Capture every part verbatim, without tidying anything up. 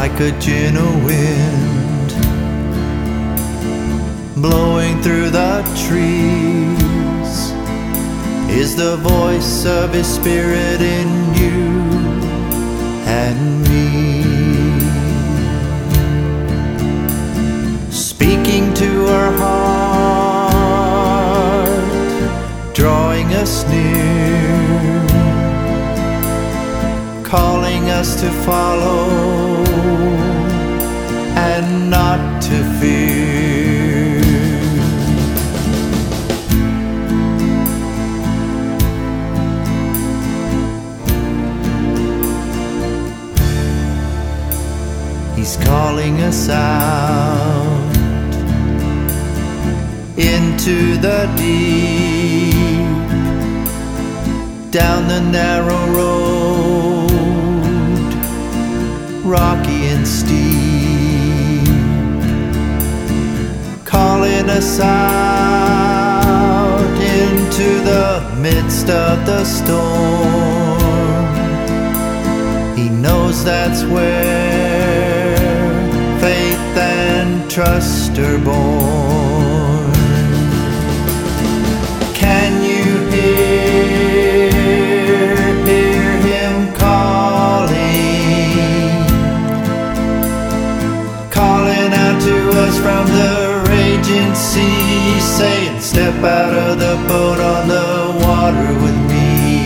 like a gentle wind blowing through the trees is the voice of His Spirit in you and me, speaking to our heart, drawing us near, calling us to follow and not to fear. He's calling us out into the deep, down the narrow road, rocky and steep, calling us out into the midst of the storm. He knows that's where faith and trust are born. Can you hear, hear Him calling, calling out to us from the raging sea, saying, step out of the boat on the water with me.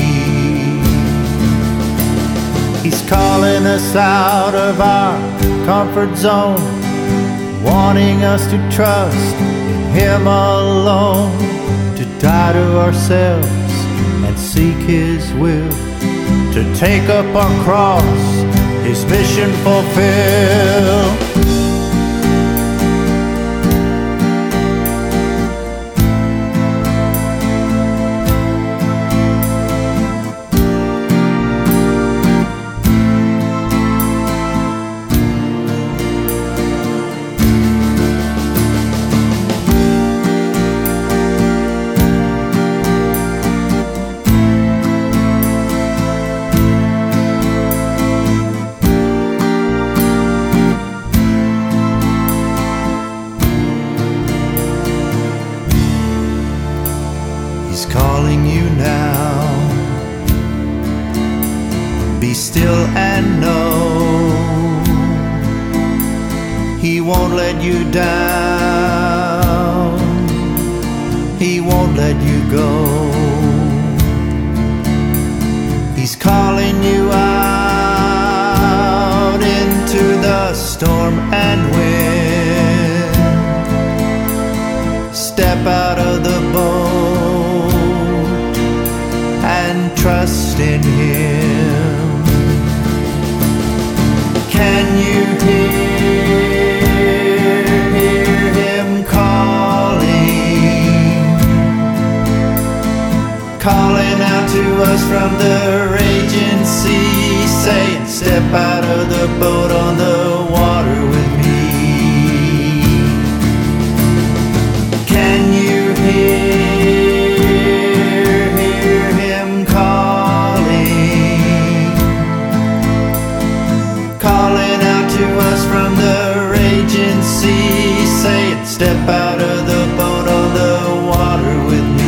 He's calling us out of our comfort zone, wanting us to trust in Him alone, to die to ourselves and seek His will, to take up our cross, His mission fulfill. He's calling you now. Be still and know He won't let you down. He won't let you go. He's calling you out into the storm and wind. Step out of the boat and trust in Him. Can you hear, hear Him calling, calling out to us from the raging sea, saying, step out of the boat on the water with me. Can you hear, calling out to us from the raging sea, saying, step out of the boat on the water with me.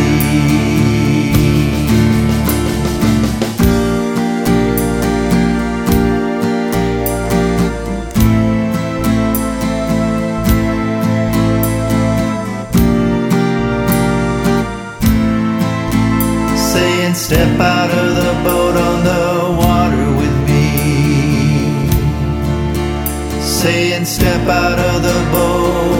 Saying, step out of the boat on the water with me. Saying, step out of the boat